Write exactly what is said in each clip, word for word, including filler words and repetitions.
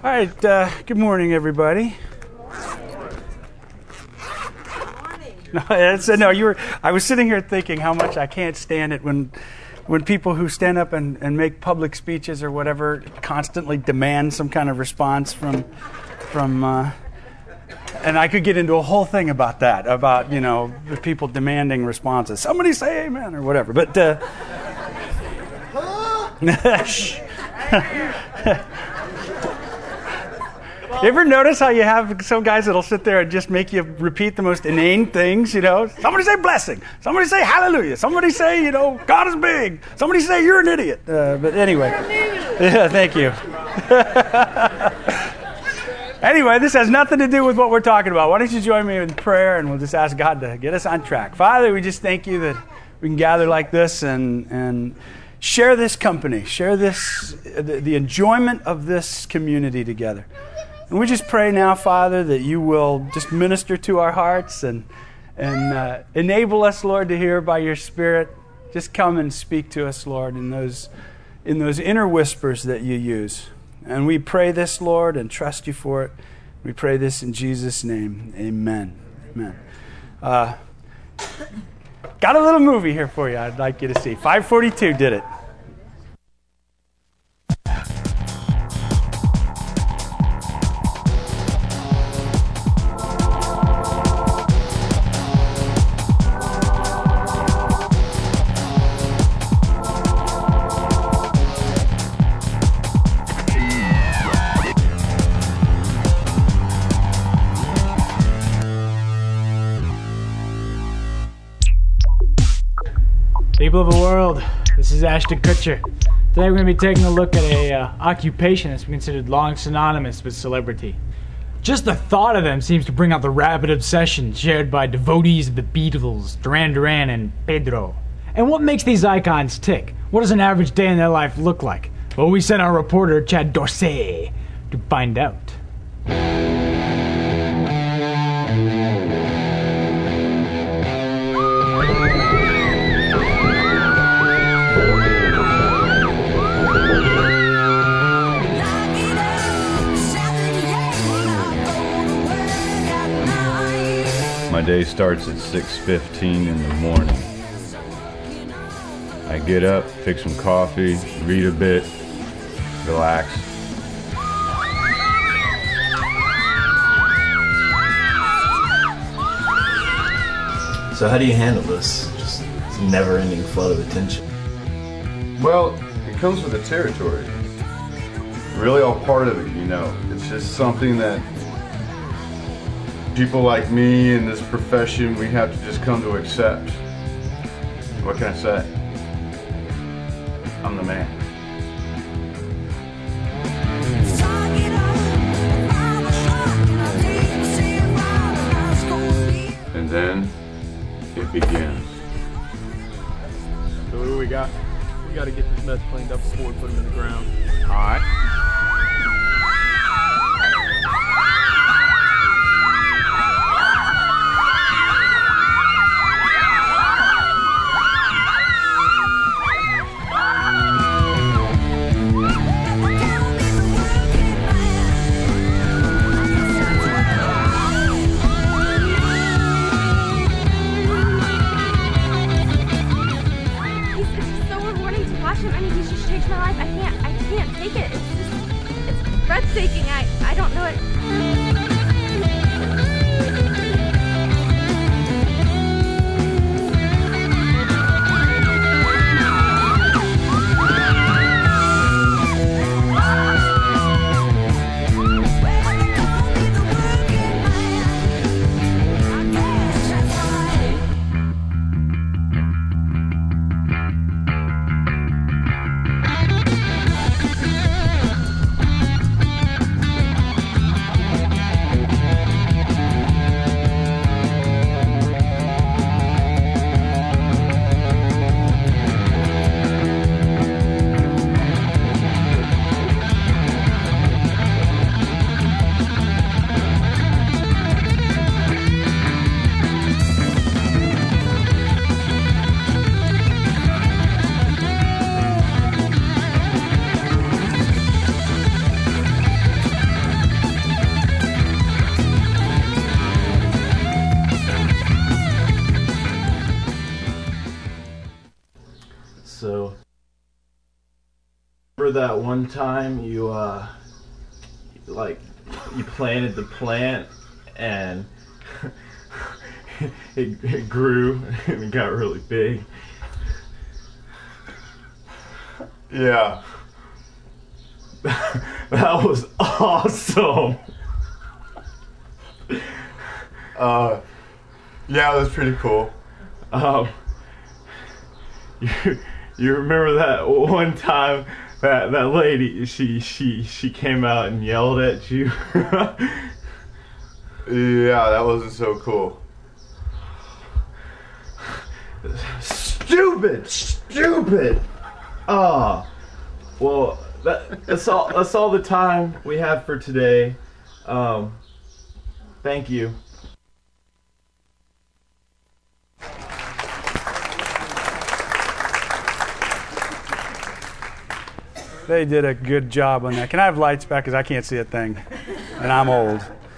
All right, uh, good morning, everybody. No, it's, no, you were. I was sitting here thinking how much I can't stand it when, when people who stand up and, and make public speeches or whatever constantly demand some kind of response from, from. Uh, and I could get into a whole thing about that, about you know the people demanding responses. Somebody say amen or whatever, but. Uh, You ever notice how you have some guys that'll sit there and just make you repeat the most inane things, you know? Somebody say blessing. Somebody say hallelujah. Somebody say, you know, God is big. Somebody say you're an idiot. Uh, but anyway. Yeah, thank you. Anyway, this has nothing to do with what we're talking about. Why don't you join me in prayer and we'll just ask God to get us on track. Father, we just thank you that we can gather like this and and share this company, share this the, the enjoyment of this community together. And we just pray now, Father, that you will just minister to our hearts and and uh, enable us, Lord, to hear by your Spirit. Just come and speak to us, Lord, in those in those inner whispers that you use. And we pray this, Lord, and trust you for it. We pray this in Jesus' name. Amen. Amen. Uh, got a little movie here for you I'd like you to see. five forty-two did it. People of the world, this is Ashton Kutcher. Today we're going to be taking a look at a uh, occupation that's been considered long synonymous with celebrity. Just the thought of them seems to bring out the rabid obsession shared by devotees of the Beatles, Duran Duran, and Pedro. And what makes these icons tick? What does an average day in their life look like? Well, we sent our reporter, Chad Dorsey, to find out. My day starts at six fifteen in the morning. I get up, take some coffee, read a bit, relax. So how do you handle this? Just this never-ending flood of attention. Well, it comes with the territory. Really all part of it, you know. It's just something that people like me in this profession, we have to just come to accept. What can I say? I'm the man. And then it begins. So what do we got? We got to get this mess cleaned up before we put them in the ground. All right. Breathtaking. I, I don't know it. that one time you, uh, like, you planted the plant and it, it grew and it got really big? Yeah. That was awesome. Uh, yeah, it was pretty cool. Um, you, you remember that one time that that lady, she she she came out and yelled at you? Yeah, that wasn't so cool. Stupid, stupid. Ah, well, that, that's all. That's all the time we have for today. Um, thank you. They did a good job on that. Can I have lights back? Because I can't see a thing, and I'm old.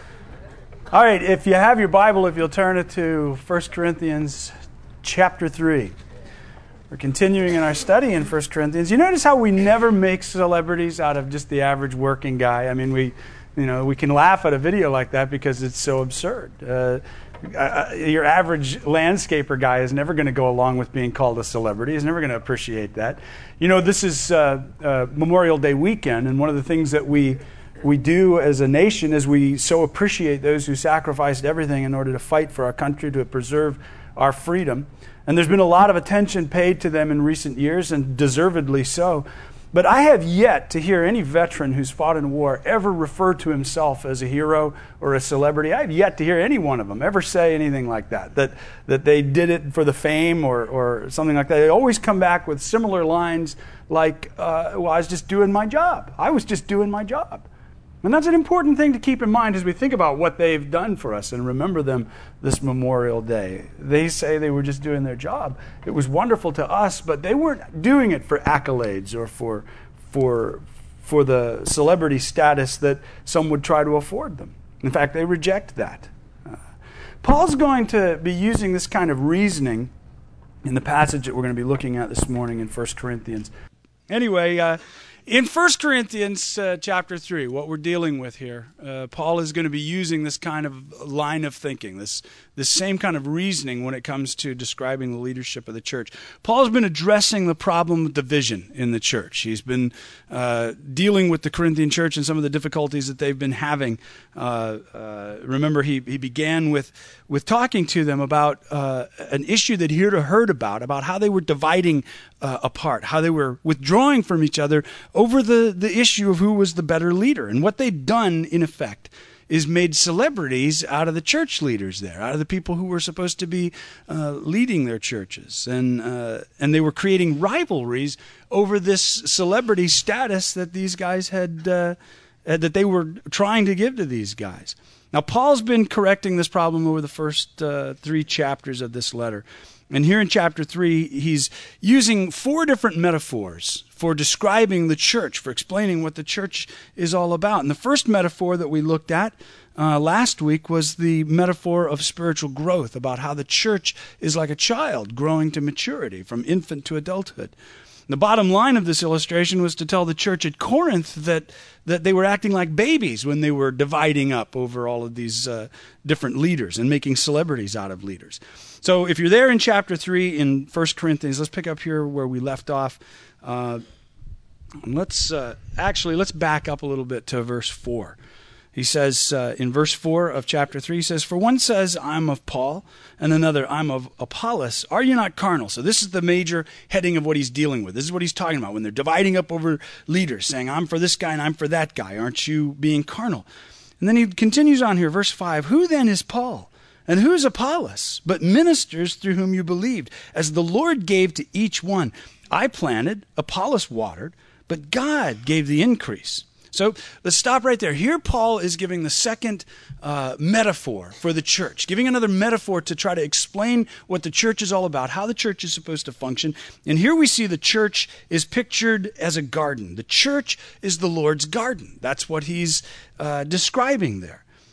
All right, if you have your Bible, if you'll turn it to First Corinthians chapter three. We're continuing in our study in First Corinthians. You notice how we never make celebrities out of just the average working guy? I mean, we, you know, we can laugh at a video like that because it's so absurd. Uh, uh, your average landscaper guy is never going to go along with being called a celebrity. He's never going to appreciate that. You know, this is uh, uh, Memorial Day weekend, and one of the things that we we do as a nation is we so appreciate those who sacrificed everything in order to fight for our country, to preserve our freedom. And there's been a lot of attention paid to them in recent years, and deservedly so. But I have yet to hear any veteran who's fought in war ever refer to himself as a hero or a celebrity. I have yet to hear any one of them ever say anything like that, that that they did it for the fame or, or something like that. They always come back with similar lines like, uh, well, I was just doing my job. I was just doing my job. And that's an important thing to keep in mind as we think about what they've done for us and remember them this Memorial Day. They say they were just doing their job. It was wonderful to us, but they weren't doing it for accolades or for for for the celebrity status that some would try to afford them. In fact, they reject that. Uh, Paul's going to be using this kind of reasoning in the passage that we're going to be looking at this morning in First Corinthians. Anyway, uh, in First Corinthians uh, chapter three, what we're dealing with here, uh, Paul is going to be using this kind of line of thinking, this this same kind of reasoning when it comes to describing the leadership of the church. Paul's been addressing the problem of division in the church. He's been uh, dealing with the Corinthian church and some of the difficulties that they've been having. Uh, uh, remember, he, he began with, with talking to them about uh, an issue that he had heard about, about how they were dividing uh, apart, how they were withdrawing from each other over the, the issue of who was the better leader. And what they'd done, in effect, is made celebrities out of the church leaders there, out of the people who were supposed to be uh, leading their churches. And uh, and they were creating rivalries over this celebrity status that these guys had, uh, that they were trying to give to these guys. Now, Paul's been correcting this problem over the first uh, three chapters of this letter. And here in chapter three, he's using four different metaphors for describing the church, for explaining what the church is all about. And the first metaphor that we looked at uh, last week was the metaphor of spiritual growth, about how the church is like a child growing to maturity, from infant to adulthood. The bottom line of this illustration was to tell the church at Corinth that that they were acting like babies when they were dividing up over all of these uh, different leaders and making celebrities out of leaders. So if you're there in chapter three in First Corinthians, let's pick up here where we left off. Uh, let's uh, actually, let's back up a little bit to verse four. He says uh, in verse four of chapter three, he says, "For one says, I'm of Paul, and another, I'm of Apollos. Are you not carnal?" So this is the major heading of what he's dealing with. This is what he's talking about when they're dividing up over leaders, saying, I'm for this guy and I'm for that guy. Aren't you being carnal? And then he continues on here, verse five, "Who then is Paul? And who is Apollos? But ministers through whom you believed, as the Lord gave to each one. I planted, Apollos watered, but God gave the increase." So let's stop right there. Here Paul is giving the second uh, metaphor for the church, giving another metaphor to try to explain what the church is all about, how the church is supposed to function. And here we see the church is pictured as a garden. The church is the Lord's garden. That's what he's uh, describing there.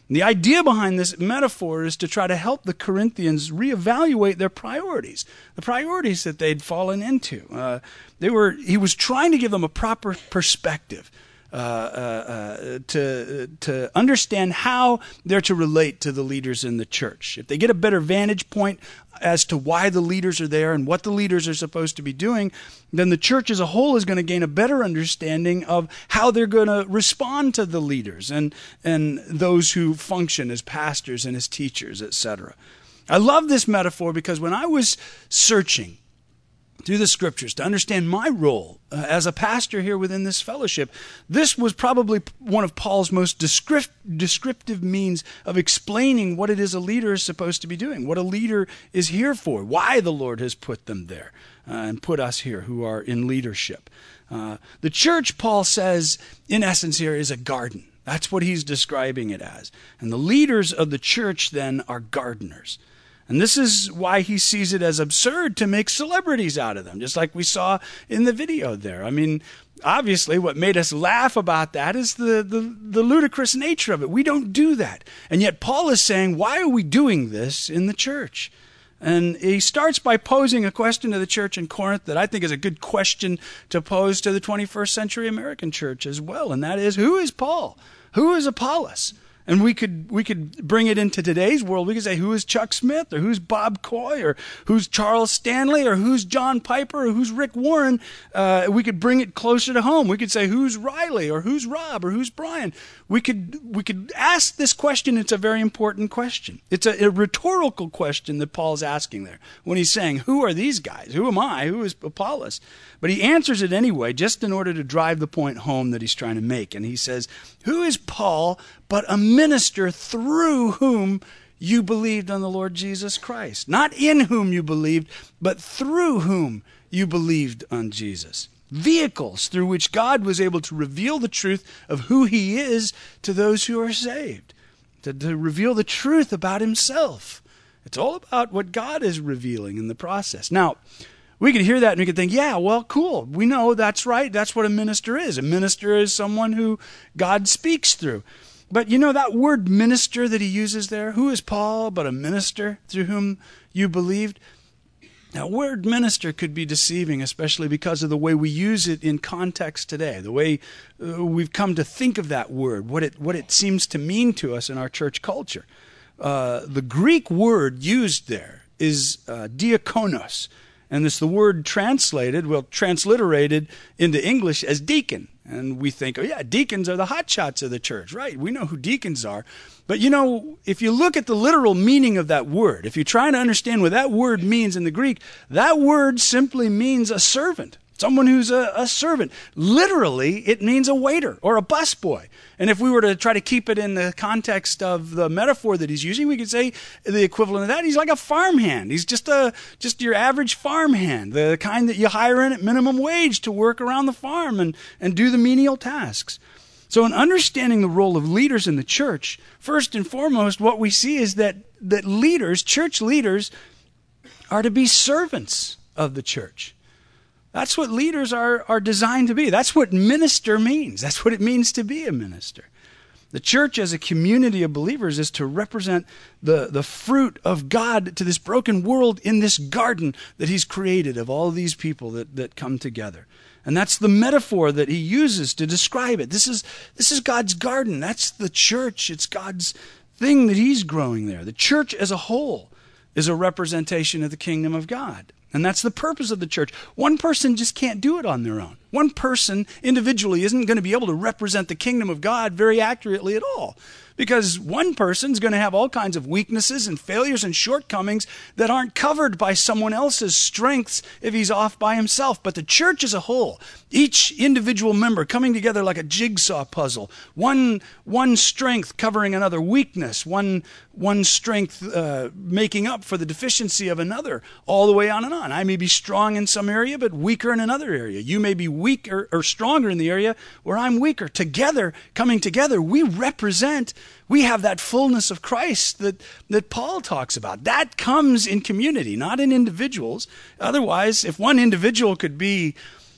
And the idea behind this metaphor is to try to help the Corinthians reevaluate their priorities, the priorities that they'd fallen into. Uh, they were, he was trying to give them a proper perspective. Uh, uh, uh, to to understand how they're to relate to the leaders in the church. If they get a better vantage point as to why the leaders are there and what the leaders are supposed to be doing, then the church as a whole is going to gain a better understanding of how they're going to respond to the leaders and and those who function as pastors and as teachers, et cetera. I love this metaphor because when I was searching through the scriptures to understand my role uh, as a pastor here within this fellowship, this was probably one of Paul's most descript- descriptive means of explaining what it is a leader is supposed to be doing, what a leader is here for, why the Lord has put them there uh, and put us here who are in leadership. Uh, the church, Paul says, in essence here, is a garden. That's what he's describing it as. And the leaders of the church then are gardeners. And this is why he sees it as absurd to make celebrities out of them, just like we saw in the video there. I mean, obviously what made us laugh about that is the, the, the ludicrous nature of it. We don't do that. And yet Paul is saying, why are we doing this in the church? And he starts by posing a question to the church in Corinth that I think is a good question to pose to the twenty-first century American church as well. And that is, who is Paul? Who is Apollos? And we could we could bring it into today's world. We could say, who is Chuck Smith, or who's Bob Coy, or who's Charles Stanley, or who's John Piper, or who's Rick Warren. Uh, we could bring it closer to home. We could say, who's Riley, or who's Rob, or who's Brian. We could we could ask this question. It's a very important question. It's a, a rhetorical question that Paul's asking there when he's saying, who are these guys? Who am I? Who is Apollos? But he answers it anyway, just in order to drive the point home that he's trying to make. And he says, who is Paul but a minister through whom you believed on the Lord Jesus Christ? Not in whom you believed, but through whom you believed on Jesus. Vehicles through which God was able to reveal the truth of who he is to those who are saved. To, to reveal the truth about himself. It's all about what God is revealing in the process. Now, we could hear that and we could think, yeah, well, cool. We know that's right. That's what a minister is. A minister is someone who God speaks through. But you know that word minister that he uses there? Who is Paul but a minister through whom you believed? Now, word minister could be deceiving, especially because of the way we use it in context today, the way uh, we've come to think of that word, what it what it seems to mean to us in our church culture. Uh, the Greek word used there is uh, diakonos. And it's the word translated, well, transliterated into English as deacon. And we think, oh yeah, deacons are the hotshots of the church, right? We know who deacons are. But you know, if you look at the literal meaning of that word, if you're trying to understand what that word means in the Greek, that word simply means a servant. Someone who's a, a servant. Literally, it means a waiter or a busboy. And if we were to try to keep it in the context of the metaphor that he's using, we could say the equivalent of that, he's like a farmhand. He's just a just your average farmhand, the kind that you hire in at minimum wage to work around the farm and, and do the menial tasks. So in understanding the role of leaders in the church, first and foremost, what we see is that, that leaders, church leaders, are to be servants of the church. That's what leaders are, are designed to be. That's what minister means. That's what it means to be a minister. The church as a community of believers is to represent the, the fruit of God to this broken world in this garden that he's created of all these people that, that come together. And that's the metaphor that he uses to describe it. This is, this is God's garden. That's the church. It's God's thing that he's growing there. The church as a whole is a representation of the kingdom of God. And that's the purpose of the church. One person just can't do it on their own. One person individually isn't going to be able to represent the kingdom of God very accurately at all. Because one person's going to have all kinds of weaknesses and failures and shortcomings that aren't covered by someone else's strengths if he's off by himself. But the church as a whole, each individual member coming together like a jigsaw puzzle, one one strength covering another weakness, one one strength uh, making up for the deficiency of another, all the way on and on. I may be strong in some area, but weaker in another area. You may be weaker or stronger in the area where I'm weaker. Together, coming together, we represent, we have that fullness of Christ that, that Paul talks about. That comes in community, not in individuals. Otherwise, if one individual could be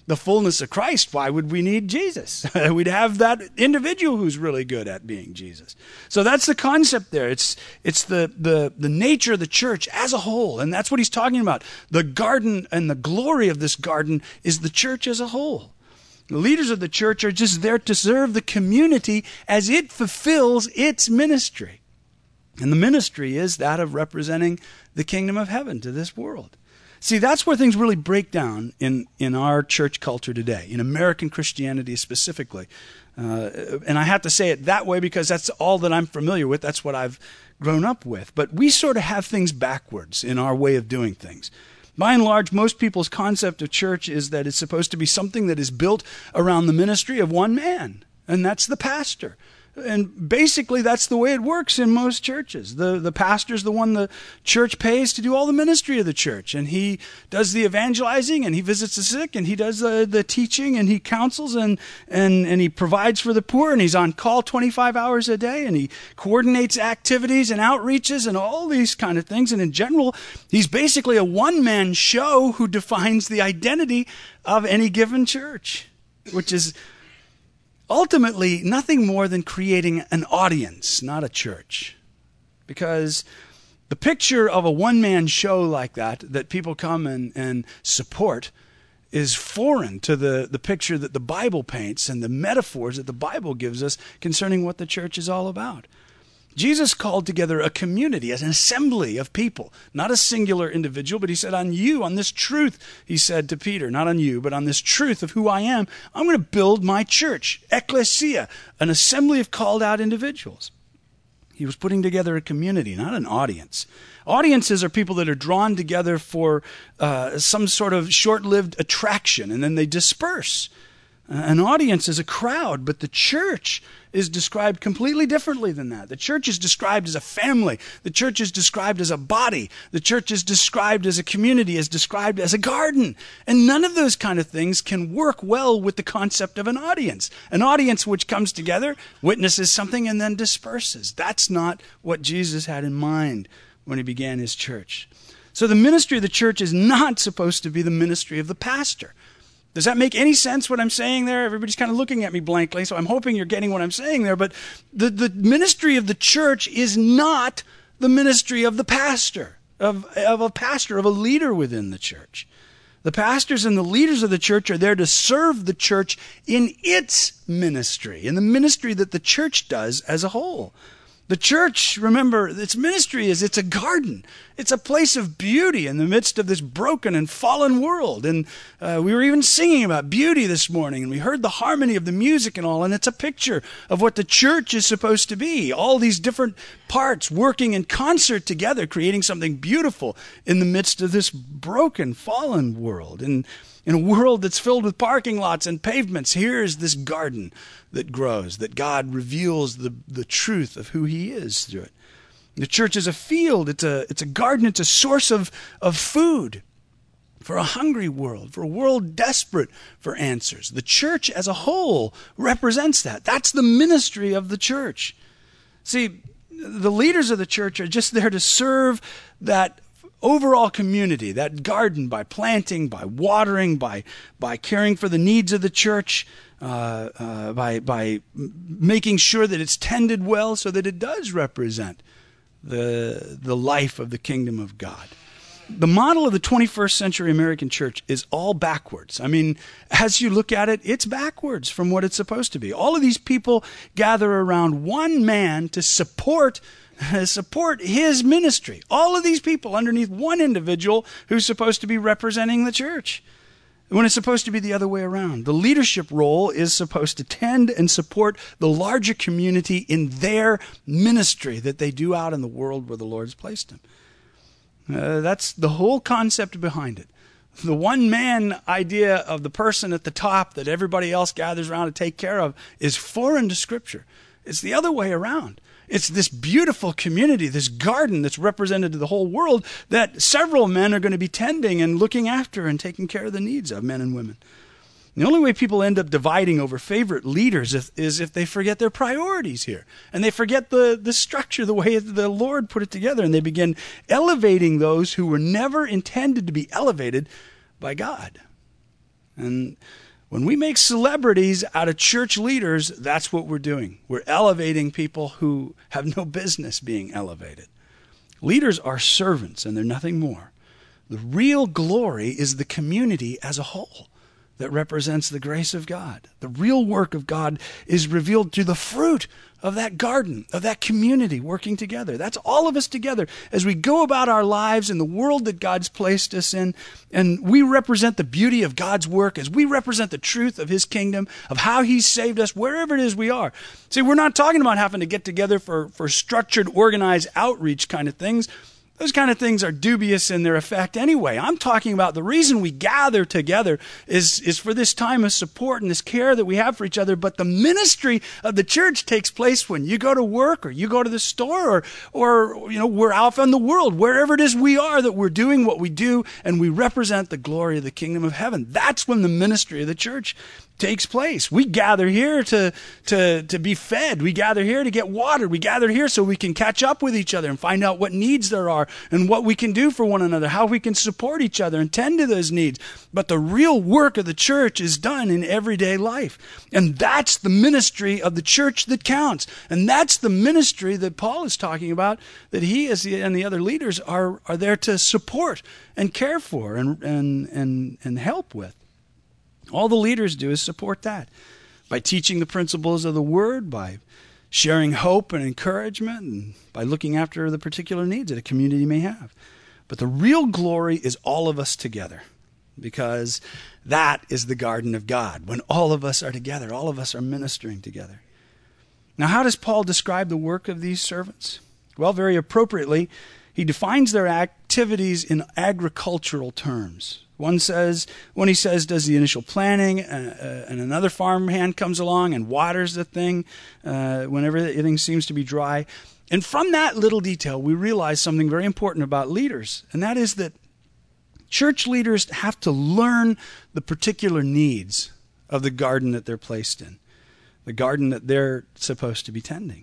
the fullness of Christ, why would we need Jesus? We'd have that individual who's really good at being Jesus. So that's the concept there. It's it's the, the, the nature of the church as a whole, and that's what he's talking about. The garden and the glory of this garden is the church as a whole. The leaders of the church are just there to serve the community as it fulfills its ministry. And the ministry is that of representing the kingdom of heaven to this world. See, that's where things really break down in, in our church culture today, in American Christianity specifically. Uh, and I have to say it that way because that's all that I'm familiar with. That's what I've grown up with. But we sort of have things backwards in our way of doing things. By and large, most people's concept of church is that it's supposed to be something that is built around the ministry of one man, and that's the pastor. And basically, that's the way it works in most churches. The the pastor's the one the church pays to do all the ministry of the church. And he does the evangelizing, and he visits the sick, and he does the, the teaching, and he counsels, and, and, and he provides for the poor, and he's on call twenty-five hours a day, and he coordinates activities and outreaches and all these kind of things. And in general, he's basically a one-man show who defines the identity of any given church, which is ultimately nothing more than creating an audience, not a church. Because the picture of a one-man show like that, that people come and, and support, is foreign to the, the picture that the Bible paints and the metaphors that the Bible gives us concerning what the church is all about. Jesus called together a community, an assembly of people, not a singular individual, but he said, on you, on this truth, he said to Peter, not on you, but on this truth of who I am, I'm going to build my church, ecclesia, an assembly of called out individuals. He was putting together a community, not an audience. Audiences are people that are drawn together for uh, some sort of short-lived attraction, and then they disperse. An audience is a crowd, but the church is described completely differently than that. The church is described as a family. The church is described as a body. The church is described as a community, is described as a garden. And none of those kind of things can work well with the concept of an audience. An audience which comes together, witnesses something, and then disperses. That's not what Jesus had in mind when he began his church. So the ministry of the church is not supposed to be the ministry of the pastor. Does that make any sense what I'm saying there? Everybody's kind of looking at me blankly, so I'm hoping you're getting what I'm saying there. But the, the ministry of the church is not the ministry of the pastor, of, of a pastor, of a leader within the church. The pastors and the leaders of the church are there to serve the church in its ministry, in the ministry that the church does as a whole. The church, remember, its ministry is it's a garden. It's a place of beauty in the midst of this broken and fallen world. And uh, we were even singing about beauty this morning, and we heard the harmony of the music and all, and it's a picture of what the church is supposed to be. All these different parts working in concert together, creating something beautiful in the midst of this broken, fallen world. And in a world that's filled with parking lots and pavements, here is this garden that grows, that God reveals the, the truth of who he is through it. The church is a field, it's a, it's a garden, it's a source of, of food for a hungry world, for a world desperate for answers. The church as a whole represents that. That's the ministry of the church. See, the leaders of the church are just there to serve that overall community, that garden, by planting, by watering, by by caring for the needs of the church, uh, uh, by by making sure that it's tended well so that it does represent the the life of the kingdom of God. The model of the twenty-first century American church is all backwards. I mean, as you look at it, it's backwards from what it's supposed to be. All of these people gather around one man to support support his ministry. All of these people underneath one individual who's supposed to be representing the church, when it's supposed to be the other way around. The leadership role is supposed to tend and support the larger community in their ministry that they do out in the world where the Lord's placed them. Uh, that's the whole concept behind it. The one-man idea of the person at the top that everybody else gathers around to take care of is foreign to Scripture. It's the other way around. It's this beautiful community, this garden that's represented to the whole world that several men are going to be tending and looking after and taking care of the needs of, men and women. The only way people end up dividing over favorite leaders is, is if they forget their priorities here. And they forget the, the structure, the way the Lord put it together. And they begin elevating those who were never intended to be elevated by God. And when we make celebrities out of church leaders, that's what we're doing. We're elevating people who have no business being elevated. Leaders are servants, and they're nothing more. The real glory is the community as a whole that represents the grace of God. The real work of God is revealed through the fruit of that garden, of that community working together. That's all of us together as we go about our lives in the world that God's placed us in, and we represent the beauty of God's work, as we represent the truth of his kingdom, of how he's saved us, wherever it is we are. See, we're not talking about having to get together for, for structured, organized outreach kind of things. Those kind of things are dubious in their effect anyway. I'm talking about the reason we gather together is, is for this time of support and this care that we have for each other. But the ministry of the church takes place when you go to work or you go to the store or, or you know, we're out in the world, wherever it is we are, that we're doing what we do and we represent the glory of the kingdom of heaven. That's when the ministry of the church takes place. We gather here to, to, to be fed. We gather here to get water. We gather here so we can catch up with each other and find out what needs there are and what we can do for one another, how we can support each other and tend to those needs. But the real work of the church is done in everyday life. And that's the ministry of the church that counts. And that's the ministry that Paul is talking about, that he as the, and the other leaders are, are there to support and care for and, and, and, and help with. All the leaders do is support that by teaching the principles of the word, by sharing hope and encouragement, and by looking after the particular needs that a community may have. But the real glory is all of us together, because that is the garden of God. When all of us are together, all of us are ministering together. Now, how does Paul describe the work of these servants? Well, very appropriately, he defines their activities in agricultural terms. One says, when he says, does the initial planting, uh, uh, and another farmhand comes along and waters the thing uh, whenever everything seems to be dry. And from that little detail, we realize something very important about leaders, and that is that church leaders have to learn the particular needs of the garden that they're placed in, the garden that they're supposed to be tending.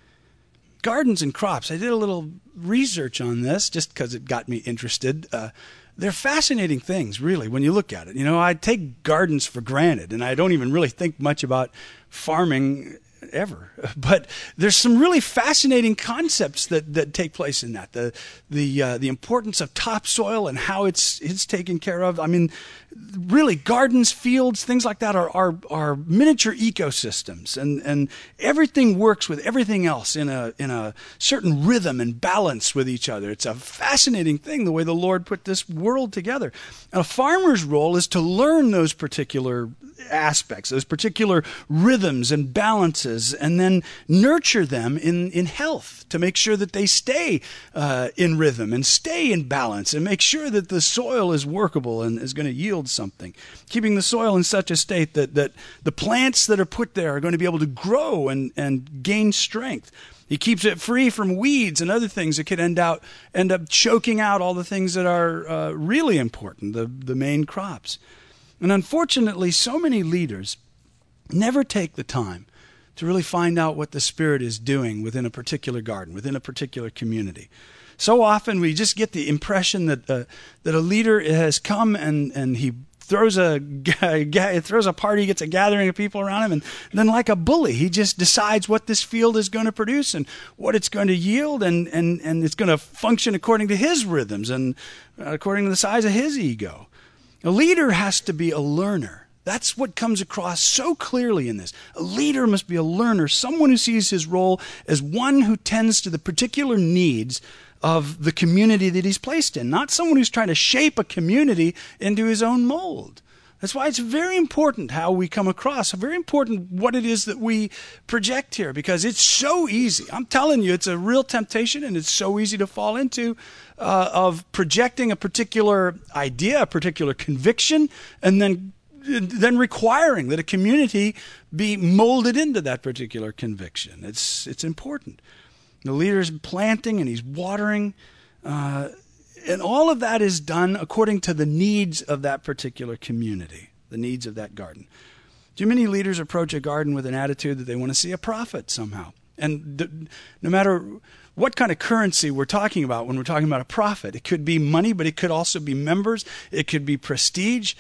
Gardens and crops, I did a little research on this just because it got me interested. Uh, They're fascinating things, really, when you look at it. You know, I take gardens for granted, and I don't even really think much about farming ever. But there's some really fascinating concepts that, that take place in that. The the uh, the importance of topsoil and how it's it's taken care of. I mean, really, gardens, fields, things like that are are, are miniature ecosystems, and, and everything works with everything else in a in a certain rhythm and balance with each other. It's a fascinating thing, the way the Lord put this world together. And a farmer's role is to learn those particular aspects, those particular rhythms and balances, and then nurture them in, in health to make sure that they stay uh, in rhythm and stay in balance and make sure that the soil is workable and is going to yield something. Keeping the soil in such a state that, that the plants that are put there are going to be able to grow and, and gain strength. He keeps it free from weeds and other things that could end out end up choking out all the things that are uh, really important, the, the main crops. And unfortunately, so many leaders never take the time to really find out what the Spirit is doing within a particular garden, within a particular community. So often we just get the impression that uh, that a leader has come and, and he throws a throws a party, gets a gathering of people around him, and then like a bully, he just decides what this field is going to produce and what it's going to yield, and, and, and it's going to function according to his rhythms and according to the size of his ego. A leader has to be a learner. That's what comes across so clearly in this. A leader must be a learner, someone who sees his role as one who tends to the particular needs of the community that he's placed in, not someone who's trying to shape a community into his own mold. That's why it's very important how we come across, very important what it is that we project here, because it's so easy. I'm telling you, it's a real temptation, and it's so easy to fall into uh, of projecting a particular idea, a particular conviction, and then then requiring that a community be molded into that particular conviction. It's it's important. The leader's planting and he's watering, uh, and all of that is done according to the needs of that particular community, the needs of that garden. Too many leaders approach a garden with an attitude that they want to see a profit somehow. And th- no matter what kind of currency we're talking about when we're talking about a profit, it could be money, but it could also be members. It could be prestige.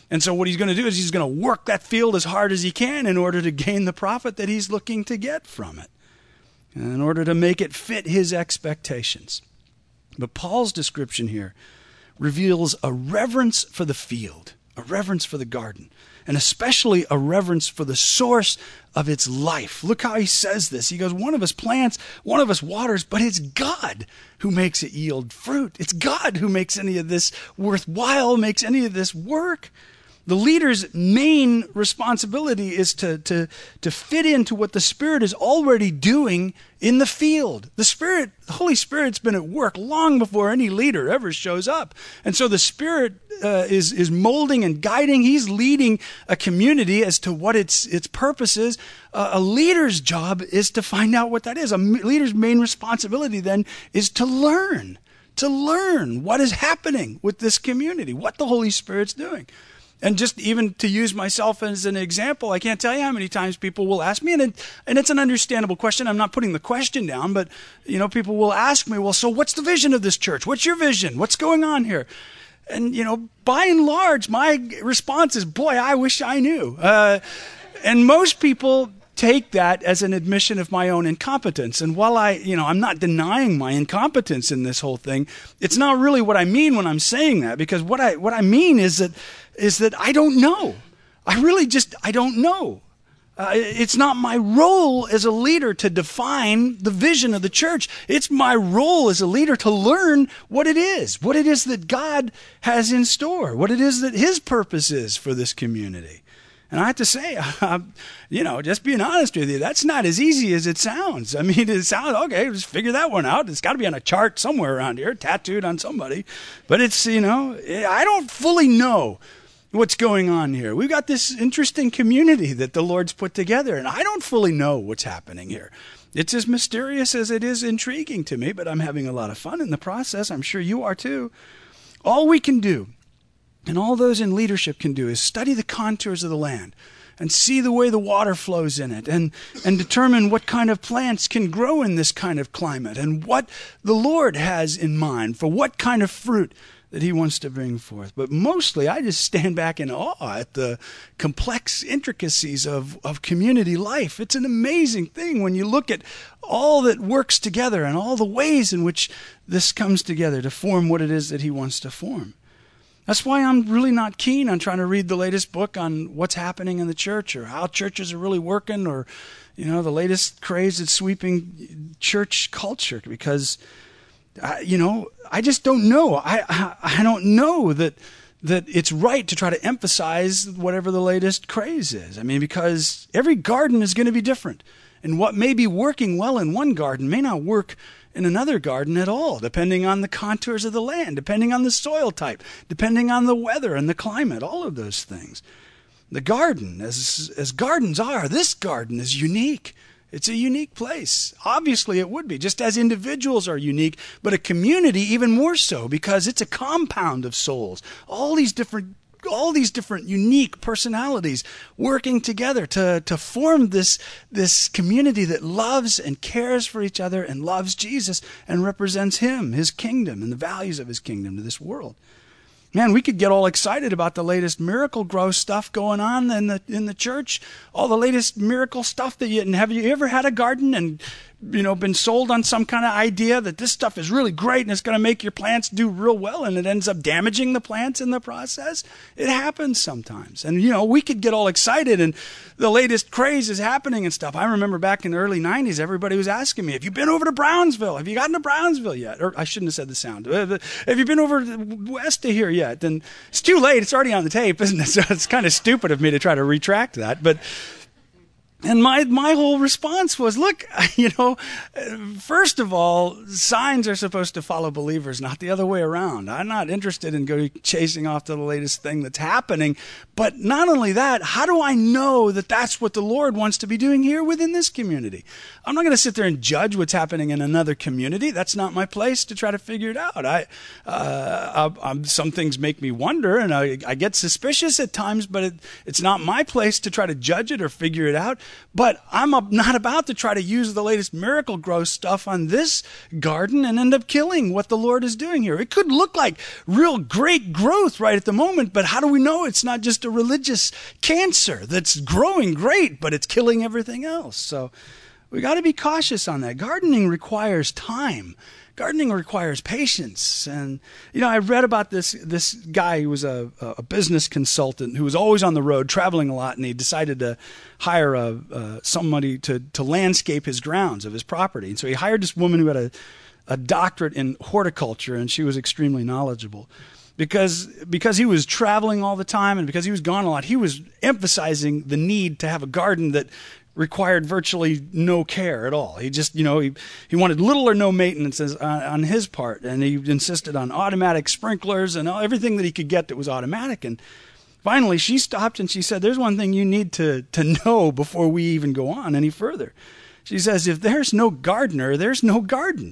And so what he's going to do is he's going to work that field as hard as he can in order to gain the profit that he's looking to get from it, and in order to make it fit his expectations. But Paul's description here reveals a reverence for the field, a reverence for the garden, and especially a reverence for the source of its life. Look how he says this. He goes, one of us plants, one of us waters, but it's God who makes it yield fruit. It's God who makes any of this worthwhile, makes any of this work. The leader's main responsibility is to, to, to fit into what the Spirit is already doing in the field. The Spirit, the Holy Spirit's been at work long before any leader ever shows up. And so the Spirit uh, is, is molding and guiding. He's leading a community as to what its, its purpose is. Uh, a leader's job is to find out what that is. A leader's main responsibility then is to learn, to learn what is happening with this community, what the Holy Spirit's doing. And just even to use myself as an example, I can't tell you how many times people will ask me, and it, and it's an understandable question. I'm not putting the question down, but you know, people will ask me, well, so what's the vision of this church? What's your vision? What's going on here? And you know, by and large, my response is, boy, I wish I knew. Uh, and most people take that as an admission of my own incompetence. And while I, you know, I'm not denying my incompetence in this whole thing, it's not really what I mean when I'm saying that, because what I what I mean is that is that I don't know. I really just, I don't know. Uh, it's not my role as a leader to define the vision of the church. It's my role as a leader to learn what it is, what it is that God has in store, what it is that his purpose is for this community. And I have to say, uh, you know, just being honest with you, that's not as easy as it sounds. I mean, it sounds, okay, just figure that one out. It's got to be on a chart somewhere around here, tattooed on somebody. But it's, you know, I don't fully know what's going on here. We've got this interesting community that the Lord's put together, and I don't fully know what's happening here. It's as mysterious as it is intriguing to me, but I'm having a lot of fun in the process. I'm sure you are too. All we can do, and all those in leadership can do, is study the contours of the land and see the way the water flows in it, and, and determine what kind of plants can grow in this kind of climate, and what the Lord has in mind for what kind of fruit that he wants to bring forth. But mostly I just stand back in awe at the complex intricacies of, of community life. It's an amazing thing when you look at all that works together and all the ways in which this comes together to form what it is that he wants to form. That's why I'm really not keen on trying to read the latest book on what's happening in the church or how churches are really working, or, you know, the latest craze that's sweeping church culture, because I, you know, I just don't know. I, I I don't know that that it's right to try to emphasize whatever the latest craze is. I mean, because every garden is going to be different, and what may be working well in one garden may not work in another garden at all, depending on the contours of the land, depending on the soil type, depending on the weather and the climate, all of those things. The garden, as as gardens are, this garden is unique. It's a unique place. Obviously, it would be, just as individuals are unique, but a community even more so, because it's a compound of souls. All these different, all these different unique personalities working together to, to form this, this community that loves and cares for each other and loves Jesus and represents him, his kingdom, and the values of his kingdom to this world. Man, we could get all excited about the latest miracle grow stuff going on in the in the church, all the latest miracle stuff that you, and have you ever had a garden and, you know, been sold on some kind of idea that this stuff is really great and it's going to make your plants do real well, and it ends up damaging the plants in the process? It happens sometimes. And, you know, we could get all excited and the latest craze is happening and stuff. I remember back in the early nineties, everybody was asking me, have you been over to Brownsville? Have you gotten to Brownsville yet? Or I shouldn't have said the sound. Have you been over west of here yet? And it's too late. It's already on the tape, isn't it? So it's kind of stupid of me to try to retract that. But And my my whole response was, look, you know, first of all, signs are supposed to follow believers, not the other way around. I'm not interested in going chasing off to the latest thing that's happening. But not only that, how do I know that that's what the Lord wants to be doing here within this community? I'm not going to sit there and judge what's happening in another community. That's not my place to try to figure it out. I, uh, I, I'm, some things make me wonder, and I, I get suspicious at times, but it, it's not my place to try to judge it or figure it out. But I'm not about to try to use the latest miracle grow stuff on this garden and end up killing what the Lord is doing here. It could look like real great growth right at the moment, but how do we know it's not just a religious cancer that's growing great, but it's killing everything else? So we got to be cautious on that. Gardening requires time. Gardening requires patience. And, you know, I read about this this guy who was a, a business consultant who was always on the road, traveling a lot, and he decided to hire a, uh, somebody to, to landscape his grounds of his property. And so he hired this woman who had a, a doctorate in horticulture, and she was extremely knowledgeable. Because because he was traveling all the time and because he was gone a lot, he was emphasizing the need to have a garden that required virtually no care at all. He just, you know, he, he wanted little or no maintenance on, on his part, and he insisted on automatic sprinklers and everything that he could get that was automatic. And finally, she stopped and she said, there's one thing you need to, to know before we even go on any further. She says, if there's no gardener, there's no garden.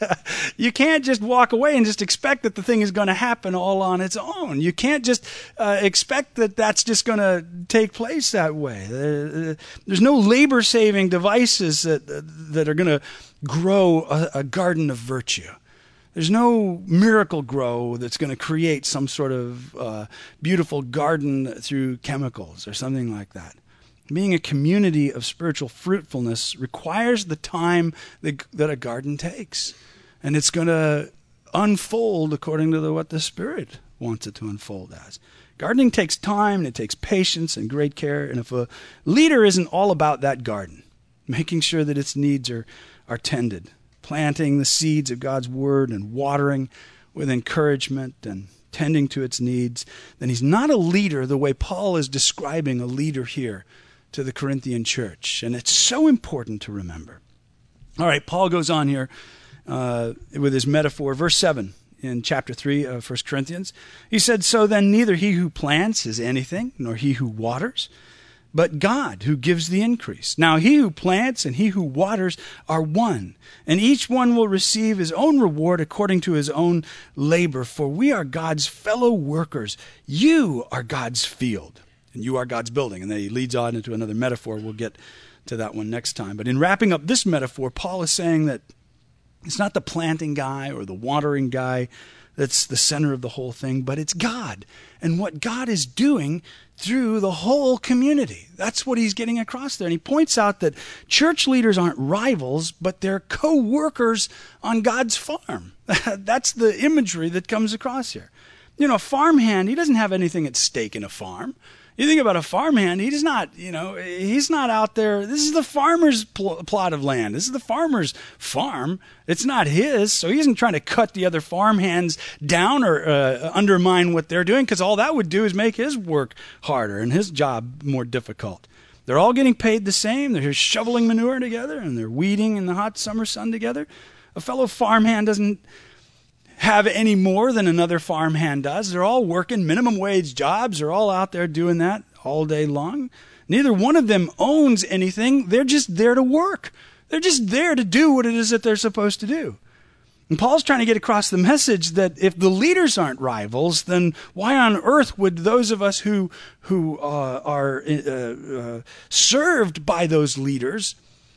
You can't just walk away and just expect that the thing is going to happen all on its own. You can't just uh, expect that that's just going to take place that way. Uh, there's no labor-saving devices that, uh, that are going to grow a, a garden of virtue. There's no miracle grow that's going to create some sort of uh, beautiful garden through chemicals or something like that. Being a community of spiritual fruitfulness requires the time that, that a garden takes. And it's going to unfold according to the, what the Spirit wants it to unfold as. Gardening takes time, and it takes patience and great care. And if a leader isn't all about that garden, making sure that its needs are, are tended, planting the seeds of God's Word and watering with encouragement and tending to its needs, then he's not a leader the way Paul is describing a leader here to the Corinthian church. And it's so important to remember. All right, Paul goes on here uh, with his metaphor. Verse seven in chapter three of First Corinthians. He said, so then neither he who plants is anything, nor he who waters, but God who gives the increase. Now he who plants and he who waters are one, and each one will receive his own reward according to his own labor. For we are God's fellow workers. You are God's field, and you are God's building. And then he leads on into another metaphor. We'll get to that one next time. But in wrapping up this metaphor, Paul is saying that it's not the planting guy or the watering guy that's the center of the whole thing, but it's God and what God is doing through the whole community. That's what he's getting across there. And he points out that church leaders aren't rivals, but they're co-workers on God's farm. That's the imagery that comes across here. You know, a farmhand, he doesn't have anything at stake in a farm. You think about a farmhand, he's not, you know, he's not out there. This is the farmer's pl- plot of land. This is the farmer's farm. It's not his. So he isn't trying to cut the other farmhands down or uh, undermine what they're doing, because all that would do is make his work harder and his job more difficult. They're all getting paid the same. They're shoveling manure together and they're weeding in the hot summer sun together. A fellow farmhand doesn't have any more than another farmhand does. They're all working minimum wage jobs. They're all out there doing that all day long. Neither one of them owns anything. They're just there to work. They're just there to do what it is that they're supposed to do. And Paul's trying to get across the message that if the leaders aren't rivals, then why on earth would those of us who who uh, are uh, uh, served by those leaders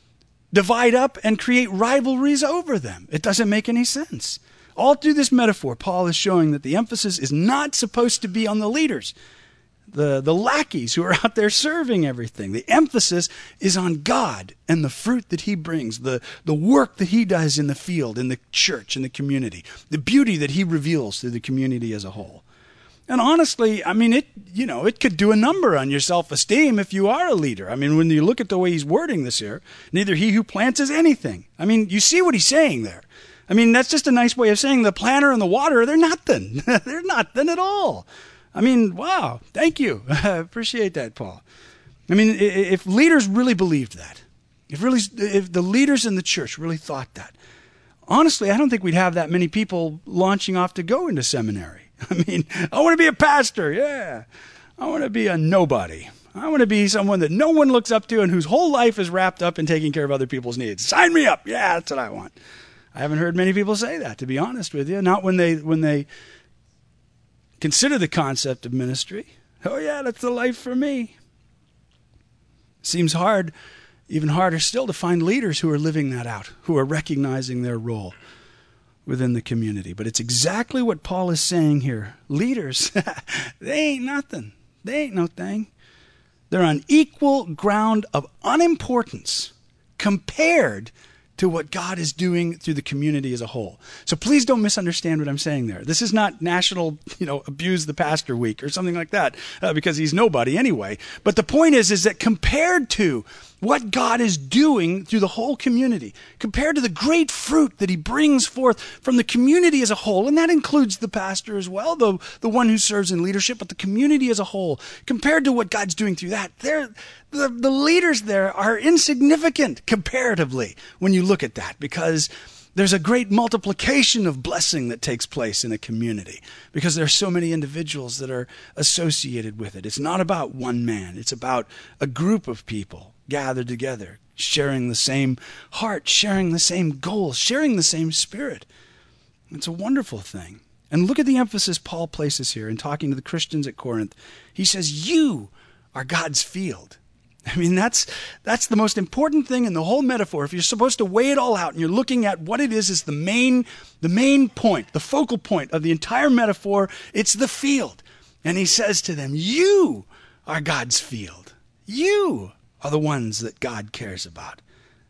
divide up and create rivalries over them? It doesn't make any sense. All through this metaphor, Paul is showing that the emphasis is not supposed to be on the leaders, the, the lackeys who are out there serving everything. The emphasis is on God and the fruit that he brings, the, the work that he does in the field, in the church, in the community, the beauty that he reveals to the community as a whole. And honestly, I mean, it you know, it could do a number on your self-esteem if you are a leader. I mean, when you look at the way he's wording this here, neither he who plants is anything. I mean, you see what he's saying there. I mean, that's just a nice way of saying the planter and the waterer, they're nothing. They're nothing at all. I mean, wow, thank you. I appreciate that, Paul. I mean, if leaders really believed that, if really, if the leaders in the church really thought that, honestly, I don't think we'd have that many people launching off to go into seminary. I mean, I want to be a pastor, yeah. I want to be a nobody. I want to be someone that no one looks up to and whose whole life is wrapped up in taking care of other people's needs. Sign me up. Yeah, that's what I want. I haven't heard many people say that, to be honest with you. Not when they when they consider the concept of ministry. Oh, yeah, that's the life for me. Seems hard, even harder still, to find leaders who are living that out, who are recognizing their role within the community. But it's exactly what Paul is saying here. Leaders, they ain't nothing. They ain't no thing. They're on equal ground of unimportance compared to what God is doing through the community as a whole. So please don't misunderstand what I'm saying there. This is not National, you know, Abuse the Pastor Week or something like that, uh, because he's nobody anyway. But the point is, is that compared to what God is doing through the whole community, compared to the great fruit that he brings forth from the community as a whole, and that includes the pastor as well, the, the one who serves in leadership, but the community as a whole, compared to what God's doing through that, they're, the, the leaders there are insignificant comparatively when you look at that, because there's a great multiplication of blessing that takes place in a community because there's so many individuals that are associated with it. It's not about one man. It's about a group of people gathered together, sharing the same heart, sharing the same goals, sharing the same spirit. It's a wonderful thing. And look at the emphasis Paul places here in talking to the Christians at Corinth. He says, you are God's field. I mean, that's that's the most important thing in the whole metaphor. If you're supposed to weigh it all out and you're looking at what it is as the main, the main point, the focal point of the entire metaphor, it's the field. And he says to them, you are God's field. You are the ones that God cares about.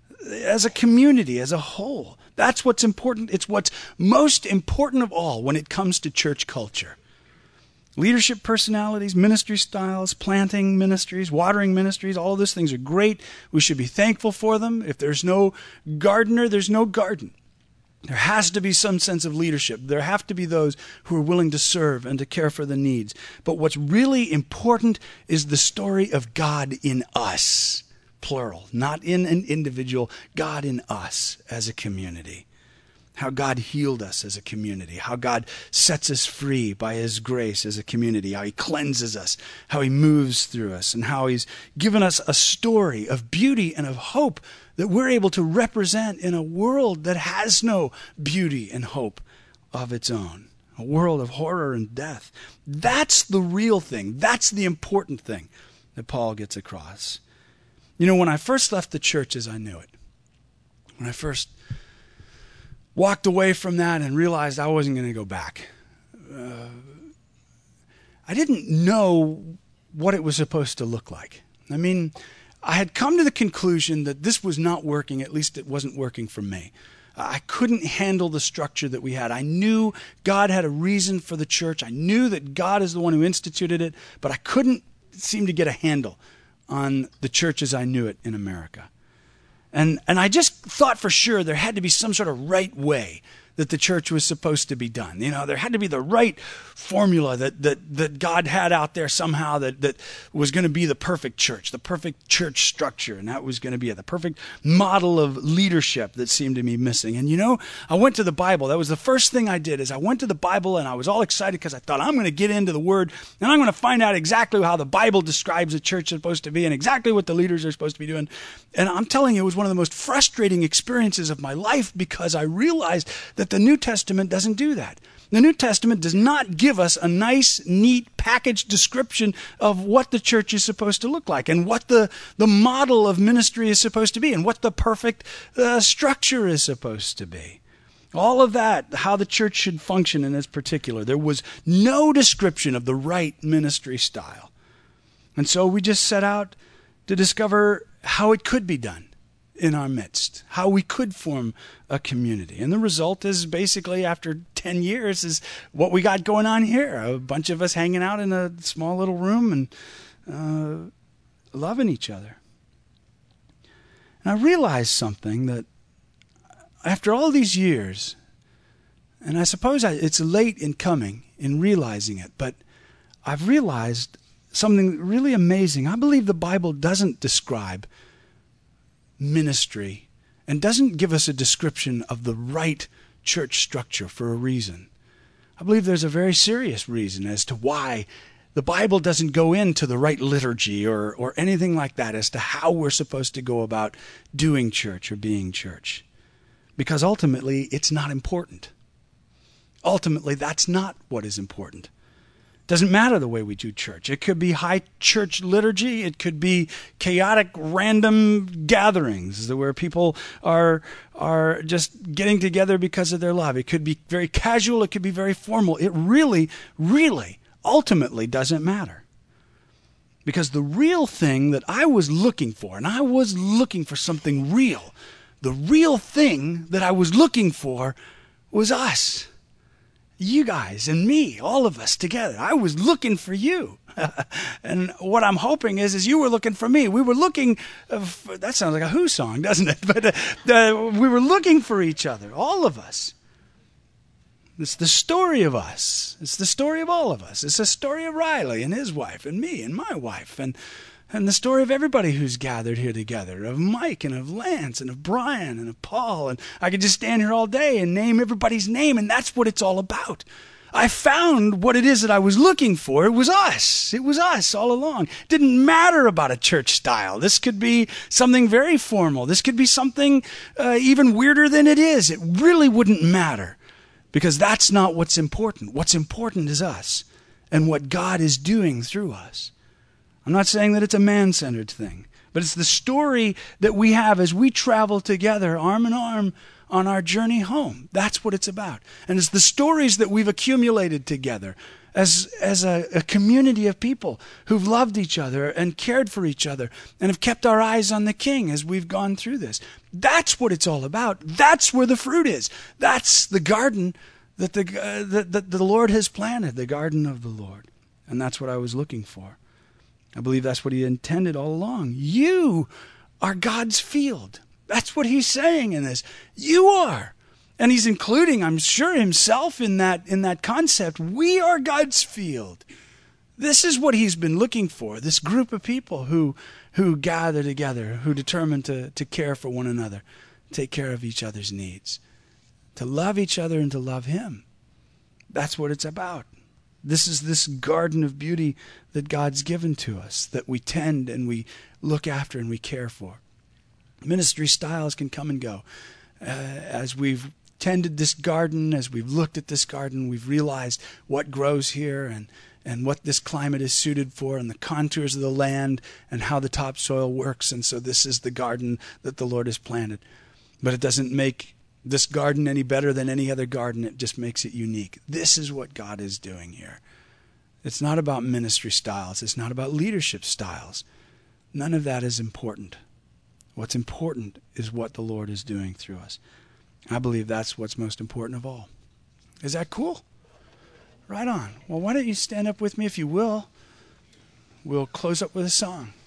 As a community, as a whole. That's what's important. It's what's most important of all when it comes to church culture. Leadership personalities, ministry styles, planting ministries, watering ministries, all of those things are great. We should be thankful for them. If there's no gardener, there's no garden. There has to be some sense of leadership. There have to be those who are willing to serve and to care for the needs. But what's really important is the story of God in us, plural, not in an individual, God in us as a community. How God healed us as a community, how God sets us free by his grace as a community, how he cleanses us, how he moves through us, and how he's given us a story of beauty and of hope that we're able to represent in a world that has no beauty and hope of its own, a world of horror and death. That's the real thing. That's the important thing that Paul gets across. You know, when I first left the church as I knew it, when I first walked away from that and realized I wasn't going to go back. Uh, I didn't know what it was supposed to look like. I mean, I had come to the conclusion that this was not working, at least it wasn't working for me. I couldn't handle the structure that we had. I knew God had a reason for the church. I knew that God is the one who instituted it, but I couldn't seem to get a handle on the church as I knew it in America. And and I just thought for sure there had to be some sort of right way that the church was supposed to be done. You know, there had to be the right formula that that, that God had out there somehow that, that was going to be the perfect church, the perfect church structure, and that was going to be it, the perfect model of leadership that seemed to be missing. And you know, I went to the Bible. That was the first thing I did is I went to the Bible and I was all excited because I thought I'm going to get into the Word and I'm going to find out exactly how the Bible describes a church is supposed to be and exactly what the leaders are supposed to be doing. And I'm telling you, it was one of the most frustrating experiences of my life because I realized that the New Testament doesn't do that. The New Testament does not give us a nice, neat, packaged description of what the church is supposed to look like and what the, the model of ministry is supposed to be and what the perfect uh, structure is supposed to be. All of that, how the church should function in its particular. There was no description of the right ministry style. And so we just set out to discover how it could be done in our midst, how we could form a community. And the result is basically after ten years is what we got going on here. A bunch of us hanging out in a small little room and uh, loving each other. And I realized something that after all these years, and I suppose I, it's late in coming, in realizing it, but I've realized something really amazing. I believe the Bible doesn't describe ministry and doesn't give us a description of the right church structure for a reason. I believe there's a very serious reason as to why the Bible doesn't go into the right liturgy or, or anything like that as to how we're supposed to go about doing church or being church. Because ultimately, it's not important. Ultimately, that's not what is important. Doesn't matter the way we do church. It could be high church liturgy. It could be chaotic, random gatherings where people are are just getting together because of their love. It could be very casual. It could be very formal. It really, really, ultimately doesn't matter. Because the real thing that I was looking for, and I was looking for something real, the real thing that I was looking for was us. You guys and me, all of us together. I was looking for you. And what I'm hoping is, is you were looking for me. We were looking, uh, for, that sounds like a Who song, doesn't it? But uh, uh, we were looking for each other, all of us. It's the story of us. It's the story of all of us. It's the story of Riley and his wife and me and my wife and and the story of everybody who's gathered here together, of Mike and of Lance and of Brian and of Paul. And I could just stand here all day and name everybody's name, and that's what it's all about. I found what it is that I was looking for. It was us. It was us all along. It didn't matter about a church style. This could be something very formal. This could be something uh, even weirder than it is. It really wouldn't matter, because that's not what's important. What's important is us and what God is doing through us. I'm not saying that it's a man-centered thing, but it's the story that we have as we travel together, arm in arm, on our journey home. That's what it's about. And it's the stories that we've accumulated together as, as a, a community of people who've loved each other and cared for each other and have kept our eyes on the King as we've gone through this. That's what it's all about. That's where the fruit is. That's the garden that the, uh, that, that the Lord has planted, the garden of the Lord. And that's what I was looking for. I believe that's what he intended all along. You are God's field. That's what he's saying in this. You are. And he's including, I'm sure, himself in that in that concept. We are God's field. This is what he's been looking for, this group of people who who gather together, who determine to, to care for one another, take care of each other's needs, to love each other and to love him. That's what it's about. This is this garden of beauty that God's given to us, that we tend and we look after and we care for. Ministry styles can come and go. Uh, as we've tended this garden, as we've looked at this garden, we've realized what grows here and, and what this climate is suited for and the contours of the land and how the topsoil works. And so this is the garden that the Lord has planted. But it doesn't make this garden any better than any other garden. It just makes it unique. This is what God is doing here. It's not about ministry styles. It's not about leadership styles. None of that is important. What's important is what the Lord is doing through us. I believe that's what's most important of all. Is that cool? Right on. Well, why don't you stand up with me if you will? We'll close up with a song.